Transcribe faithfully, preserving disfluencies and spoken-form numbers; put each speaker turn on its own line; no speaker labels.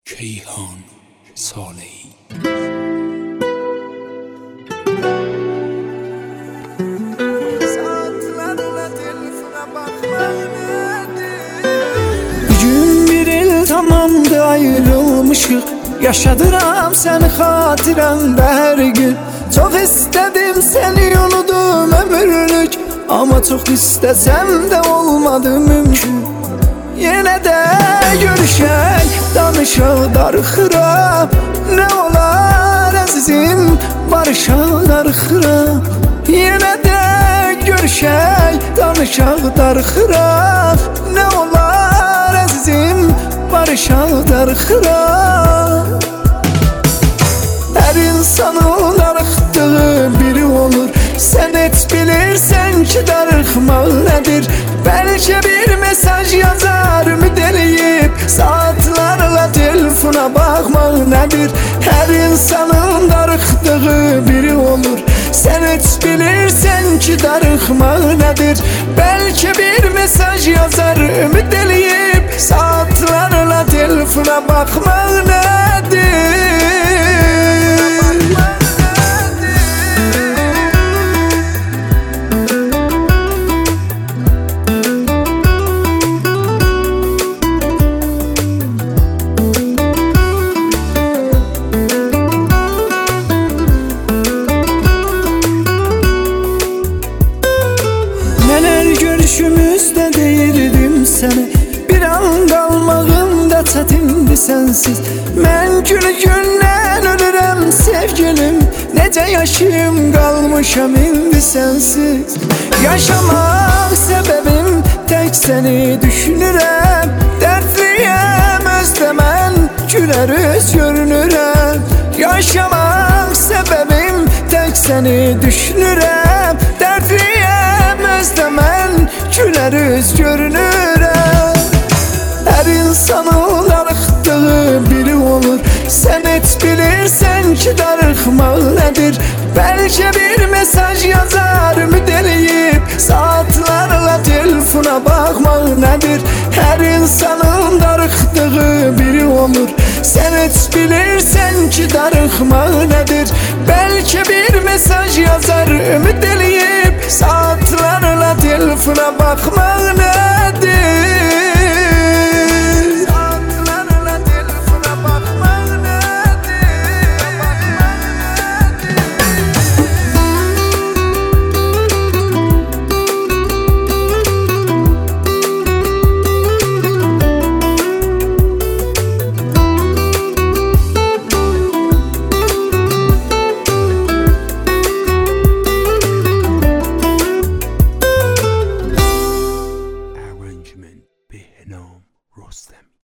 Keyhan Salehi.
Gün bir il tamamdı ayrılmışık, yaşadıram seni hatiremde her gün. Çok istedim seni unudum ömürlük, ama çok istesem de olmadı mümkün. Yine de görüşək, danışaq darıxıram. Ne olar əzizim, barışaq darıxıram. Yine de görüşək, danışaq darıxıram. Ne olar əzizim, barışaq darıxıram. Her insanın darıxdığı biri olur. Sen et bilirsen ki darıxmaq nedir? Belki bir mesaj yazar ümid eləyib, saatlarla telefona bakmaq nedir? Her insanın darıxdığı biri olur. Sen et bilirsen ki darıxmaq nedir? Belki bir mesaj yazar ümid eləyib, saatlarla telefona bakmaq nedir? Görüşümüzde deyirdim seni, bir an qalmağımda çətindir sensiz. Mən günü gündən ölürəm sevgilim, necə yaşayım qalmışam indi sensiz. Yaşamaq səbəbim tək səni düşünürəm, dərdliyəm özdə mən, gülər üz görünürəm. Yaşamaq səbəbim tək səni düşünürəm, dərdliyəm özdə mən, gülər üz görünürəm. Her insanın darıxdığı biri olur. Sen et bilirsen ki darıxmaq nedir? Belki bir mesaj yazar ümid eləyib, saatlarla telefona bakmaq nedir? Her insanın darıxdığı biri olur. Sen et bilirsen ki darıxmaq nedir? Belki bir mesaj yazar ümid eləyib, saatlarla telefona bakmaq nedir?
Arrangement Behnam Rostem.